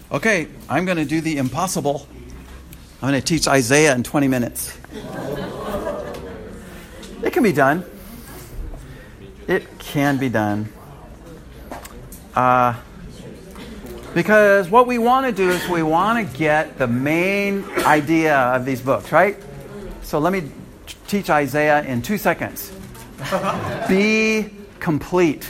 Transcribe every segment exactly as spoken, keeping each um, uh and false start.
Okay, I'm going to do the impossible. I'm going to teach Isaiah in twenty minutes. It can be done. It can be done. Uh, because what we want to do is we want to get the main idea of these books, right? So let me t- teach Isaiah in two seconds. Be complete.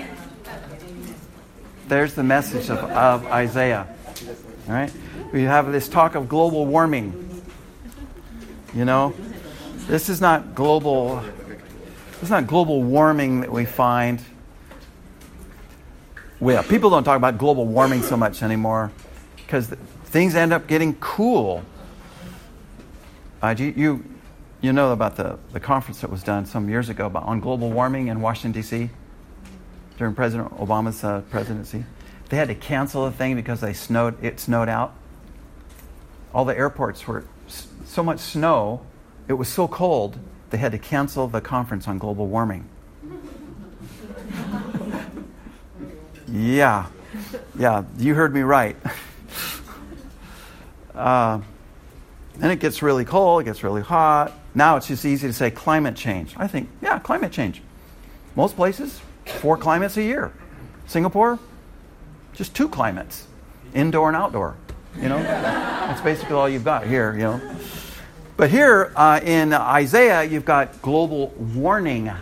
There's the message of, of Isaiah. All right? We have this talk of global warming. You know, this is not global. This is not global warming that we find. Well, people don't talk about global warming so much anymore because things end up getting cool. Uh, you, you you know about the, the conference that was done some years ago about, on global warming in Washington, D C during President Obama's uh, presidency. They had to cancel the thing because they snowed. It snowed out. All the airports were so much snow. It was so cold. They had to cancel the conference on global warming. Yeah, yeah, you heard me right. uh, then it gets really cold. It gets really hot. Now it's just easy to say climate change. I think, yeah, climate change. Most places, four climates a year. Singapore, just two climates, indoor and outdoor. You know, that's basically all you've got here. You know, but here uh, in Isaiah, you've got global warning.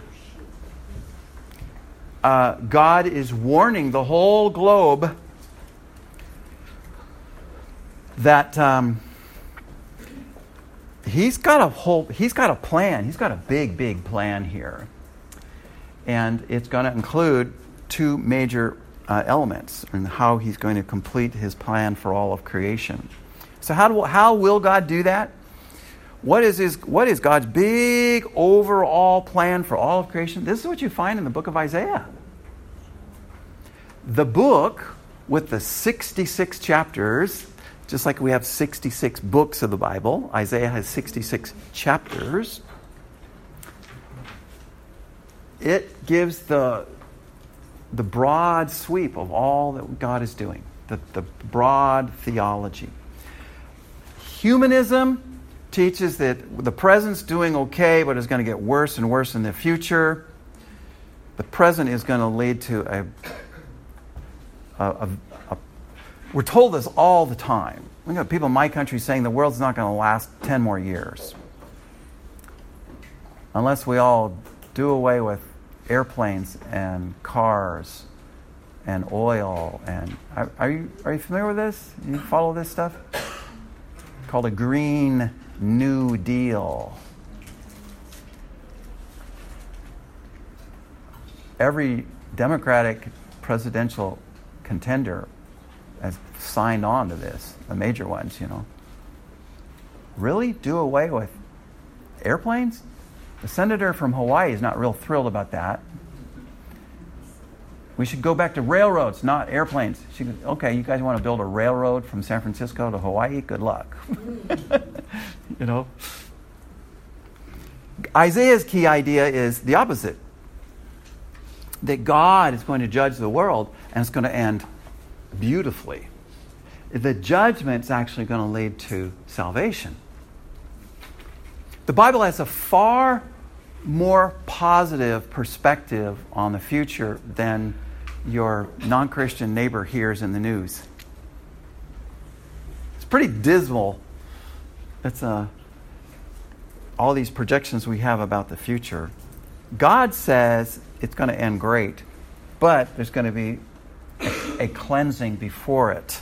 Uh, God is warning the whole globe that um, He's got a whole, He's got a plan. He's got a big, big plan here, and it's going to include two major uh, elements and how He's going to complete His plan for all of creation. So, how do how will God do that? What is his? What is God's big overall plan for all of creation? This is what you find in the book of Isaiah. The book with the sixty-six chapters, just like we have sixty-six books of the Bible, Isaiah has sixty-six chapters. It gives the the broad sweep of all that God is doing, the, the broad theology. Humanism teaches that the present's doing okay, but it's going to get worse and worse in the future. The present is going to lead to a, a, a, a we're told this all the time. We got people in my country saying the world's not going to last ten more years. Unless we all do away with airplanes and cars and oil. And are, are you are you familiar with this? You follow this stuff? Called a Green New Deal. Every Democratic presidential contender has signed on to this, the major ones, you know. Really? Do away with airplanes? The senator from Hawaii is not real thrilled about that. We should go back to railroads, not airplanes. She goes, okay, you guys want to build a railroad from San Francisco to Hawaii? Good luck. You know. Isaiah's key idea is the opposite. That God is going to judge the world and it's going to end beautifully. The judgment's actually going to lead to salvation. The Bible has a far more positive perspective on the future than your non-Christian neighbor hears in the news. It's pretty dismal. It's uh, all these projections we have about the future. God says it's going to end great, but there's going to be a, a cleansing before it.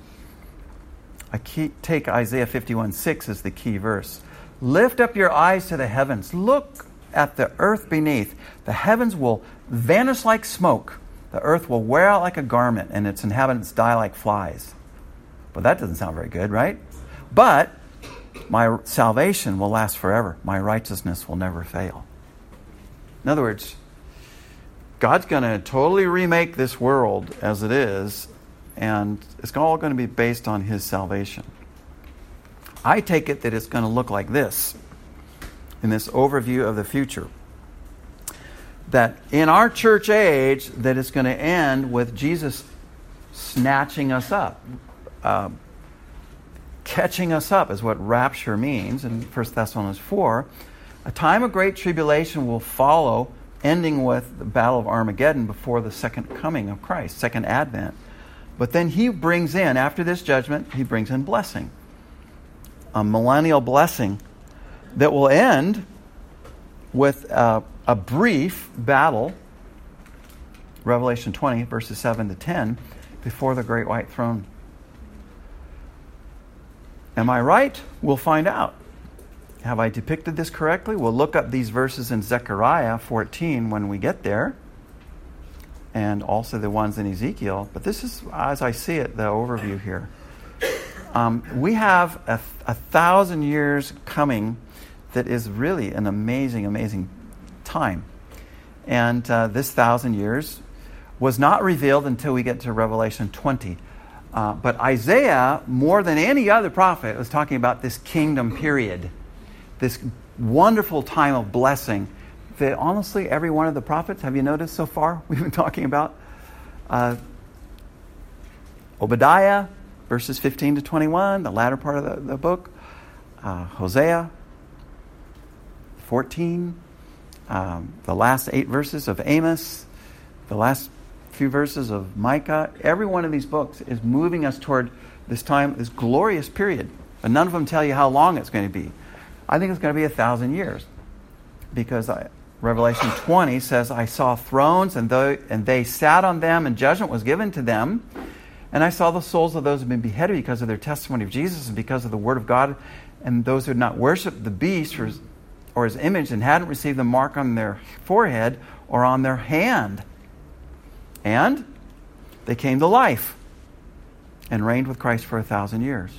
I key, take Isaiah fifty-one six as the key verse. Lift up your eyes to the heavens. Look at the earth beneath. The heavens will vanish like smoke. The earth will wear out like a garment, and its inhabitants die like flies. But that doesn't sound very good, right? But my salvation will last forever. My righteousness will never fail. In other words, God's going to totally remake this world as it is, and it's all going to be based on His salvation. I take it that it's going to look like this in this overview of the future. That in our church age, that it's going to end with Jesus snatching us up. uh, catching us up is what rapture means in First Thessalonians four. A time of great tribulation will follow, ending with the Battle of Armageddon before the second coming of Christ, second advent. But then he brings in, after this judgment, he brings in blessing. A millennial blessing that will end with uh, a brief battle, Revelation twenty, verses seven to ten, before the great white throne. Am I right? We'll find out. Have I depicted this correctly? We'll look up these verses in Zechariah fourteen when we get there, and also the ones in Ezekiel. But this is, as I see it, the overview here. Um, we have a, a thousand years coming that is really an amazing, amazing time. And uh, this thousand years was not revealed until we get to Revelation twenty. Uh, but Isaiah, more than any other prophet, was talking about this kingdom period, this wonderful time of blessing that honestly every one of the prophets, have you noticed so far, we've been talking about? Uh, Obadiah, verses fifteen to twenty-one, the latter part of the, the book. Uh, Hosea, fourteen. Um, the last eight verses of Amos. The last few verses of Micah. Every one of these books is moving us toward this time, this glorious period. But none of them tell you how long it's going to be. I think it's going to be a thousand years. Because I, Revelation twenty says, I saw thrones and, th- and they sat on them and judgment was given to them. And I saw the souls of those who had been beheaded because of their testimony of Jesus and because of the word of God, and those who had not worshipped the beast or his, or his image and hadn't received the mark on their forehead or on their hand. And they came to life and reigned with Christ for a thousand years.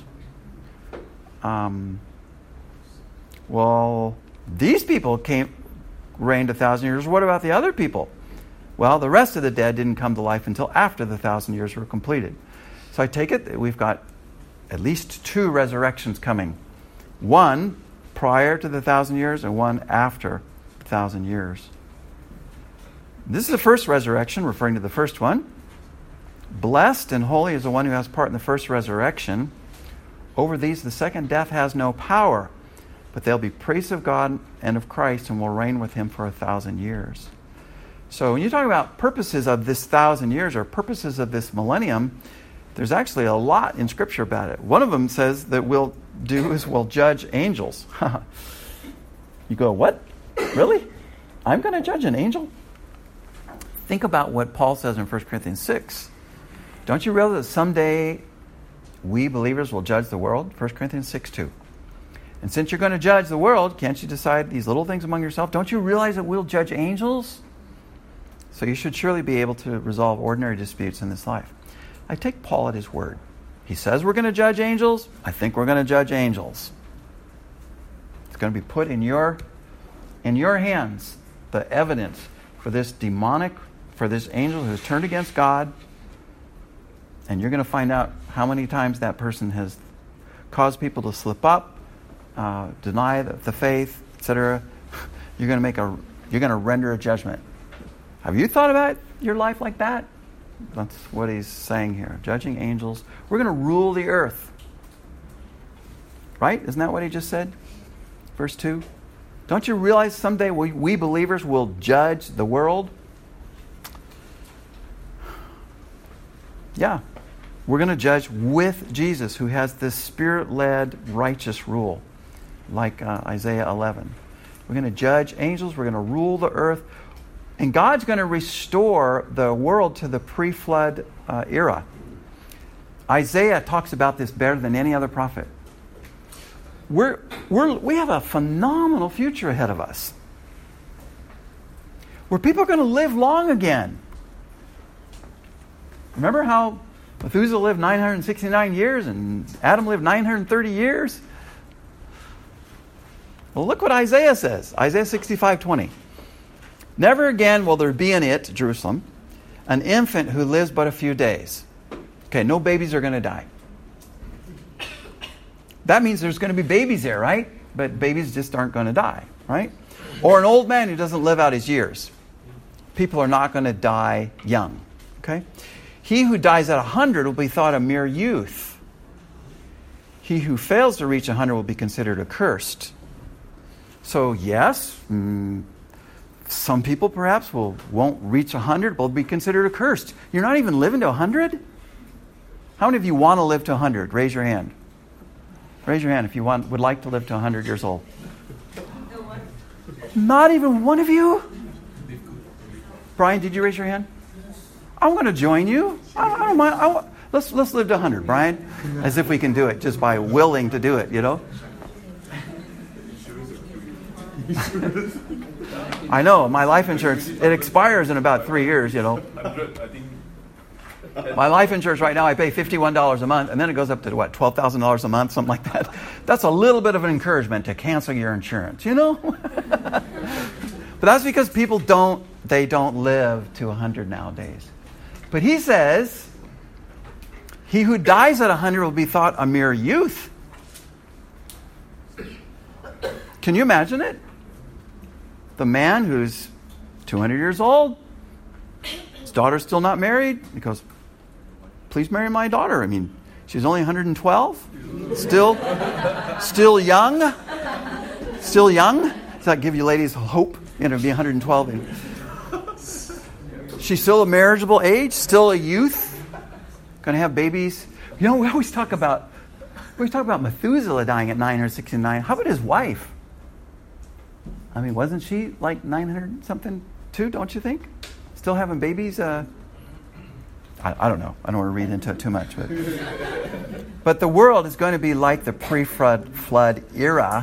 Um, well, these people came reigned a thousand years. What about the other people? Well, the rest of the dead didn't come to life until after the thousand years were completed. So I take it that we've got at least two resurrections coming. One prior to the thousand years and one after the thousand years. This is the first resurrection, referring to the first one. Blessed and holy is the one who has part in the first resurrection. Over these, the second death has no power, but they'll be priests of God and of Christ and will reign with him for a thousand years. So when you talk about purposes of this thousand years or purposes of this millennium, there's actually a lot in Scripture about it. One of them says that we'll do is we'll judge angels. You go, what? Really? I'm going to judge an angel? Think about what Paul says in First Corinthians six. Don't you realize that someday we believers will judge the world? First Corinthians six two. And since you're going to judge the world, can't you decide these little things among yourself? Don't you realize that we'll judge angels? So you should surely be able to resolve ordinary disputes in this life. I take Paul at his word. He says we're going to judge angels. I think we're going to judge angels. It's going to be put in your, in your hands, the evidence for this demonic, for this angel who has turned against God. And you're going to find out how many times that person has caused people to slip up, uh, deny the, the faith, et cetera. You're going to make a, you're going to render a judgment. Have you thought about your life like that? That's what he's saying here. Judging angels. We're going to rule the earth. Right? Isn't that what he just said? Verse two. Don't you realize someday we, we believers will judge the world? Yeah. We're going to judge with Jesus, who has this Spirit-led righteous rule, like uh, Isaiah eleven. We're going to judge angels. We're going to rule the earth. And God's going to restore the world to the pre-flood uh, era. Isaiah talks about this better than any other prophet. We're, we're, we have a phenomenal future ahead of us, where people are going to live long again. Remember how Methuselah lived nine hundred sixty-nine years and Adam lived nine hundred thirty years? Well, look what Isaiah says. Isaiah sixty-five twenty. Never again will there be in it, Jerusalem, an infant who lives but a few days. Okay, no babies are going to die. That means there's going to be babies there, right? But babies just aren't going to die, right? Or an old man who doesn't live out his years. People are not going to die young, okay? He who dies at one hundred will be thought a mere youth. he who fails to reach one hundred will be considered accursed. So yes, mm, some people perhaps will, won't reach one hundred, but will be considered accursed. You're not even living to one hundred? How many of you want to live to one hundred? Raise your hand. Raise your hand if you want, would like to live to one hundred years old. Not even one of you? Brian, did you raise your hand? I'm going to join you. I don't, I don't mind. I, let's let's live to one hundred, Brian. As if we can do it just by willing to do it, you know? I know, my life insurance, it expires in about three years, you know. My life insurance right now, I pay fifty-one dollars a month, and then it goes up to, what, twelve thousand dollars a month, something like that. That's a little bit of an encouragement to cancel your insurance, you know? But that's because people don't, they don't live to one hundred nowadays. But he says, he who dies at one hundred will be thought a mere youth. Can you imagine it? The man who's two hundred years old, his daughter's still not married. He goes, please marry my daughter. I mean, she's only one hundred twelve. Still, still young. Still young. Does that give you ladies hope? You know, to be one hundred twelve. She's still a marriageable age, still a youth, going to have babies. You know, we always talk about, we always talk about Methuselah dying at nine hundred sixty-nine. How about his wife? I mean, wasn't she like nine hundred something too, don't you think? Still having babies? Uh, I, I don't know. I don't want to read into it too much. But, but the world is going to be like the pre-flood flood era,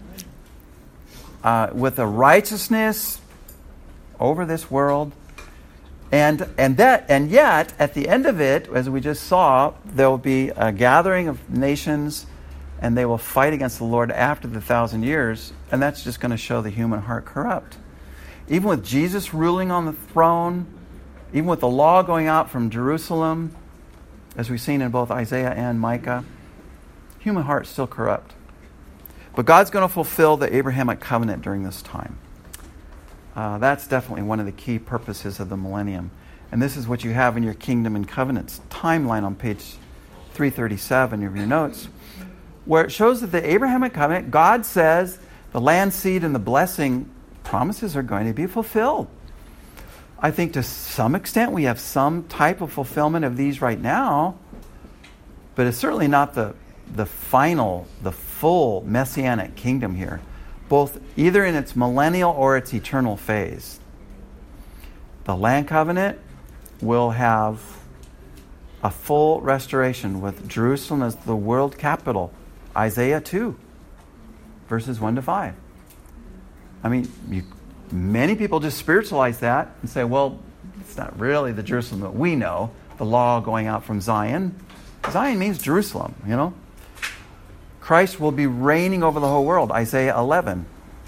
uh, with a righteousness over this world. And and that and yet, at the end of it, as we just saw, there will be a gathering of nations, and they will fight against the Lord after the thousand years, and that's just going to show the human heart corrupt. Even with Jesus ruling on the throne, even with the law going out from Jerusalem, as we've seen in both Isaiah and Micah, human heart is still corrupt. But God's going to fulfill the Abrahamic covenant during this time. Uh, that's definitely one of the key purposes of the millennium. And this is what you have in your Kingdom and Covenants timeline on page three thirty-seven of your notes, where it shows that the Abrahamic covenant, God says the land seed and the blessing promises are going to be fulfilled. I think to some extent we have some type of fulfillment of these right now, but it's certainly not the, the final, the full messianic kingdom here, both either in its millennial or its eternal phase. The land covenant will have a full restoration with Jerusalem as the world capital. Isaiah two, verses one to five. I mean, you, many people just spiritualize that and say, well, it's not really the Jerusalem that we know, the law going out from Zion. Zion means Jerusalem, you know. Christ will be reigning over the whole world, Isaiah eleven.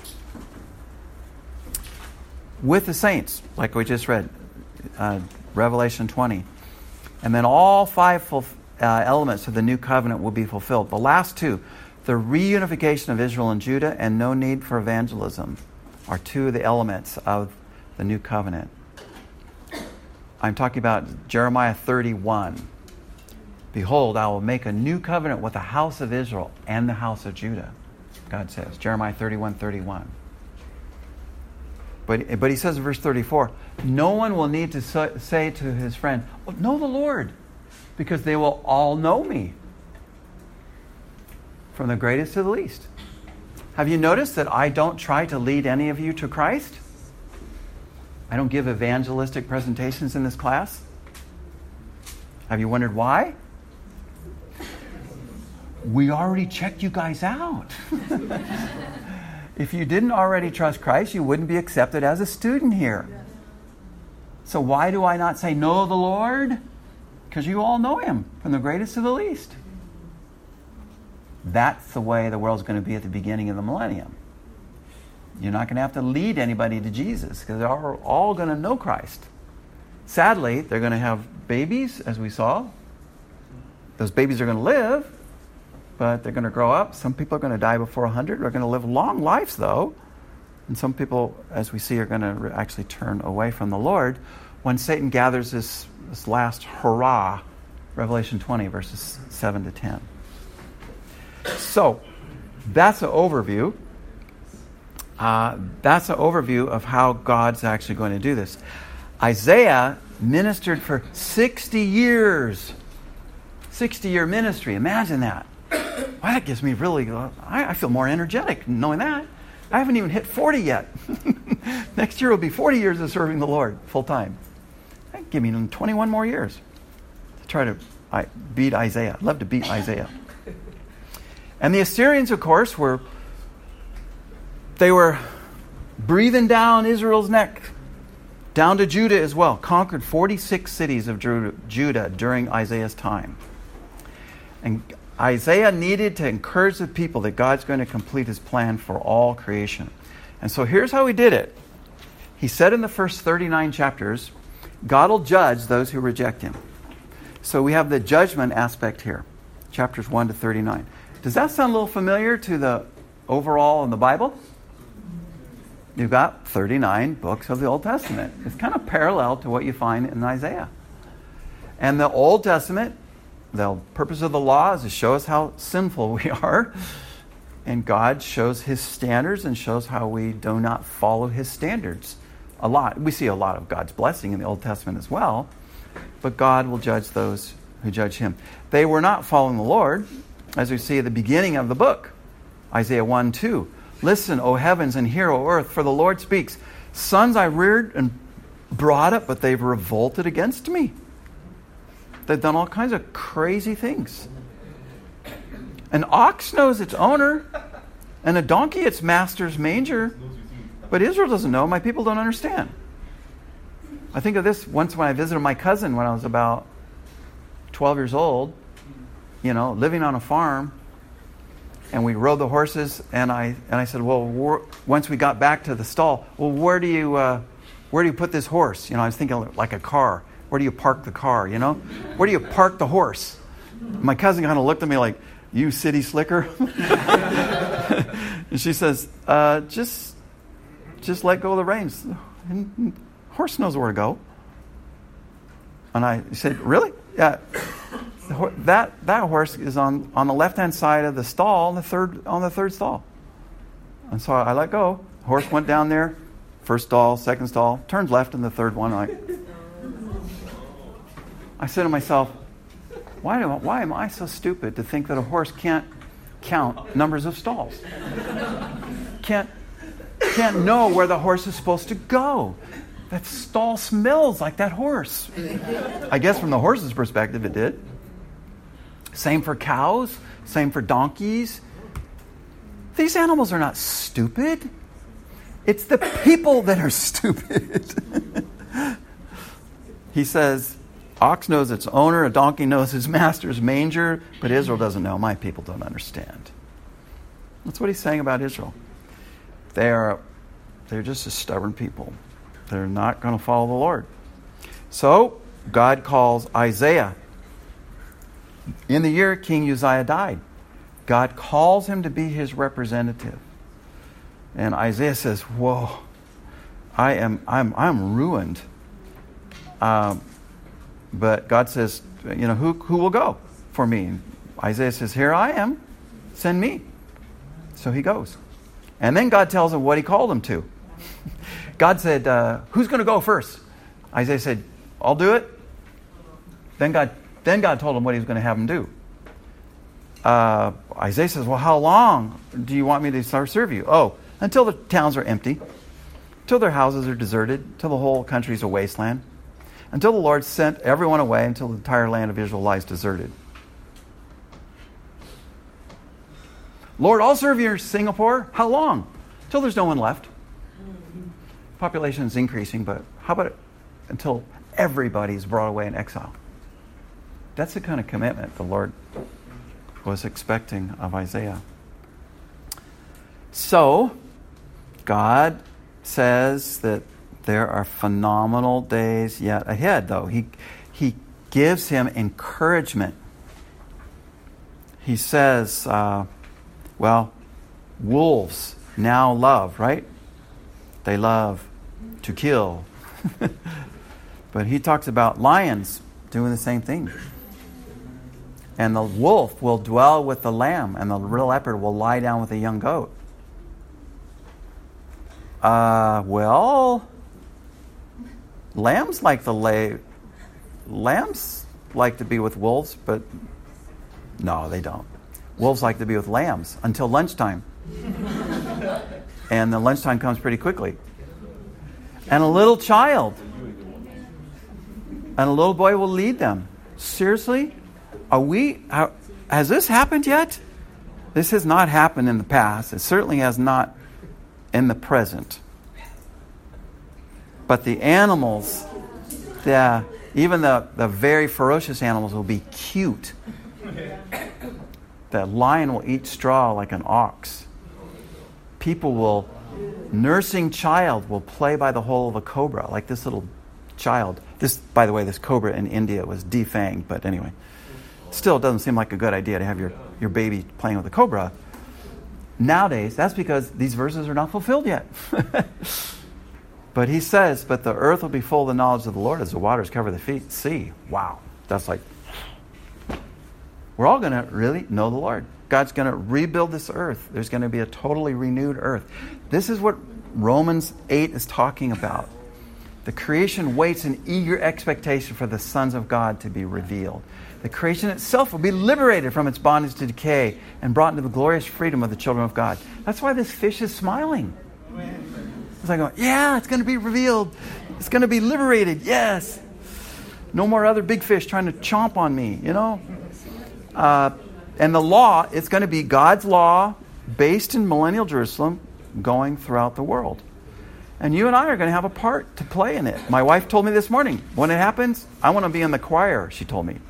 With the saints, like we just read, uh, Revelation twenty. And then all five full, uh, elements of the new covenant will be fulfilled. The last two, the reunification of Israel and Judah and no need for evangelism, are two of the elements of the new covenant. I'm talking about Jeremiah thirty-one. Behold, I will make a new covenant with the house of Israel and the house of Judah, God says. Jeremiah thirty-one thirty-one. But, but he says in verse thirty-four, no one will need to so, say to his friend, oh, know the Lord, because they will all know me, from the greatest to the least. Have you noticed that I don't try to lead any of you to Christ? I don't give evangelistic presentations in this class. Have you wondered why? We already checked you guys out. If you didn't already trust Christ, you wouldn't be accepted as a student here. So why do I not say, know the Lord? Because you all know Him, from the greatest to the least. That's the way the world's going to be at the beginning of the millennium. You're not going to have to lead anybody to Jesus, because they're all going to know Christ. Sadly, they're going to have babies, as we saw. Those babies are going to live, but they're going to grow up. Some people are going to die before one hundred. They're going to live long lives, though. And some people, as we see, are going to actually turn away from the Lord when Satan gathers this, this last hurrah, Revelation twenty, verses seven to ten. So, that's an overview. Uh, that's an overview of how God's actually going to do this. Isaiah ministered for sixty years. sixty-year ministry. Imagine that. Well, that gives me really, uh, I, I feel more energetic knowing that. I haven't even hit forty yet. Next year will be forty years of serving the Lord full time. That'd give me twenty-one more years to try to I, beat Isaiah. I'd love to beat Isaiah. And the Assyrians, of course, were, they were breathing down Israel's neck, down to Judah as well. Conquered forty-six cities of Judah during Isaiah's time. And Isaiah needed to encourage the people that God's going to complete his plan for all creation. And so here's how he did it. He said in the first thirty-nine chapters, God will judge those who reject him. So we have the judgment aspect here, chapters one to thirty-nine. Does that sound a little familiar to the overall in the Bible? You've got thirty-nine books of the Old Testament. It's kind of parallel to what you find in Isaiah. And the Old Testament, the purpose of the law is to show us how sinful we are. And God shows his standards and shows how we do not follow his standards. A lot. We see a lot of God's blessing in the Old Testament as well. But God will judge those who judge him. They were not following the Lord, as we see at the beginning of the book. Isaiah one two. Listen, O heavens, and hear, O earth, for the Lord speaks. Sons I reared and brought up, but they've revolted against me. They've done all kinds of crazy things. An ox knows its owner, and a donkey its master's manger. But Israel doesn't know. My people don't understand. I think of this once when I visited my cousin when I was about twelve years old, you know, living on a farm. And we rode the horses, and I and I said, well, where, once we got back to the stall, well, where do you uh, where do you put this horse? You know, I was thinking like a car. Where do you park the car? You know, where do you park the horse? My cousin kind of looked at me like, you city slicker. And she says, uh, just just let go of the reins. And horse knows where to go. And I said, really? Yeah. That that horse is on, on the left hand side of the stall, on the third on the third stall. And so I let go. The horse went down there, first stall, second stall, turned left in the third one. I, I said to myself, why do why am I so stupid to think that a horse can't count numbers of stalls? Can't can't know where the horse is supposed to go. That stall smells like that horse. I guess from the horse's perspective it did. Same for cows. Same for donkeys. These animals are not stupid. It's the people that are stupid. He says, ox knows its owner, a donkey knows his master's manger, but Israel doesn't know. My people don't understand. That's what he's saying about Israel. They are, they're just a stubborn people. They're not going to follow the Lord. So, God calls Isaiah. In the year King Uzziah died, God calls him to be his representative. And Isaiah says, whoa, I am I'm I'm ruined. Um, but God says, you know, who who will go for me? And Isaiah says, here I am, send me. So he goes. And then God tells him what he called him to. God said, uh, who's going to go first? Isaiah said, I'll do it. Then God Then God told him what he was going to have him do. Uh, Isaiah says, well, how long do you want me to start serve you? Oh, until the towns are empty, until their houses are deserted, until the whole country is a wasteland, until the Lord sent everyone away, until the entire land of Israel lies deserted. Lord, I'll serve you in Singapore. How long? Until there's no one left. Population is increasing, but how about it until everybody's brought away in exile? That's the kind of commitment the Lord was expecting of Isaiah. So, God says that there are phenomenal days yet ahead, though. He, he gives him encouragement. He says, uh, well, wolves now love, right? They love to kill. But he talks about lions doing the same thing. And the wolf will dwell with the lamb, and the leopard will lie down with the young goat. Uh, well, lambs like the lay, lambs like to be with wolves, but no, they don't. Wolves like to be with lambs until lunchtime. And the lunchtime comes pretty quickly. And a little child and a little boy will lead them. Seriously? Are we, are, has this happened yet? This has not happened in the past. It certainly has not in the present. But the animals, the, even the, the very ferocious animals will be cute. The lion will eat straw like an ox. People will, nursing child will play by the hole of a cobra, like this little child. This, by the way, this cobra in India was defanged, but anyway. Still, it doesn't seem like a good idea to have your, your baby playing with a cobra. Nowadays, that's because these verses are not fulfilled yet. But he says, but the earth will be full of the knowledge of the Lord as the waters cover the feet, sea. Wow. That's like, we're all going to really know the Lord. God's going to rebuild this earth. There's going to be a totally renewed earth. This is what Romans eight is talking about. The creation waits in eager expectation for the sons of God to be revealed. The creation itself will be liberated from its bondage to decay and brought into the glorious freedom of the children of God. That's why this fish is smiling. It's like, going, yeah, it's going to be revealed. It's going to be liberated. Yes. No more other big fish trying to chomp on me, you know. Uh, and the law, it's going to be God's law based in millennial Jerusalem going throughout the world. And you and I are going to have a part to play in it. My wife told me this morning, when it happens, I want to be in the choir, she told me.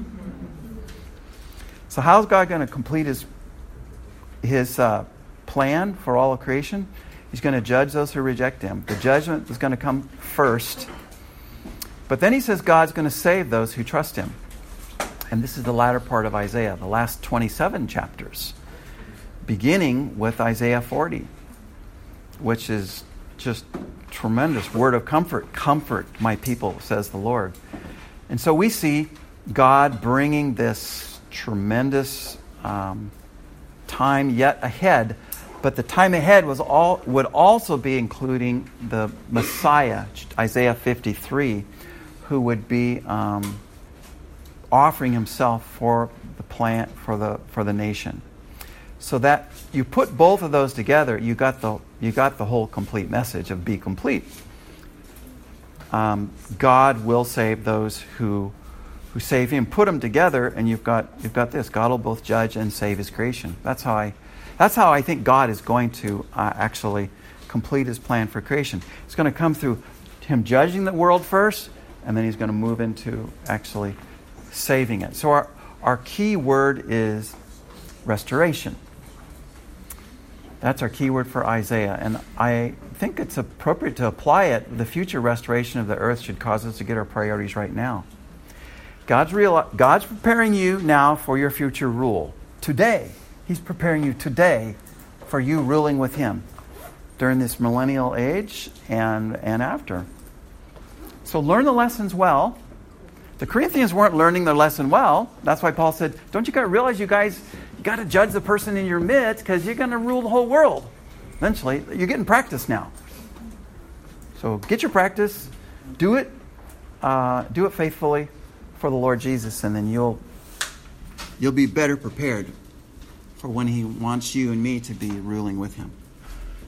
So how's God going to complete his, his uh, plan for all of creation? He's going to judge those who reject him. The judgment is going to come first. But then he says God's going to save those who trust him. And this is the latter part of Isaiah, the last twenty-seven chapters, beginning with Isaiah forty, which is just tremendous word of comfort. Comfort my people, says the Lord. And so we see God bringing this tremendous um, time yet ahead. But the time ahead was all would also be including the Messiah, Isaiah fifty-three, who would be um, offering himself for the plant for the for the nation. So that you put both of those together, you got the you got the whole complete message of be complete. Um, God will save those who who save him. Put them together, and you've got you've got this. God will both judge and save his creation. That's how I. That's how I think God is going to uh, actually complete his plan for creation. It's going to come through him judging the world first, and then he's going to move into actually saving it. So our, our key word is restoration. That's our key word for Isaiah. And I think it's appropriate to apply it. The future restoration of the earth should cause us to get our priorities right now. God's, real, God's preparing you now for your future rule. Today. He's preparing you today for you ruling with him during this millennial age and, and after. So learn the lessons well. The Corinthians weren't learning their lesson well. That's why Paul said, don't you guys realize you guys got to judge the person in your midst because you're going to rule the whole world. Eventually, you're getting practice now. So get your practice. Do it. Uh, do it faithfully for the Lord Jesus, and then you'll you'll be better prepared for when he wants you and me to be ruling with him.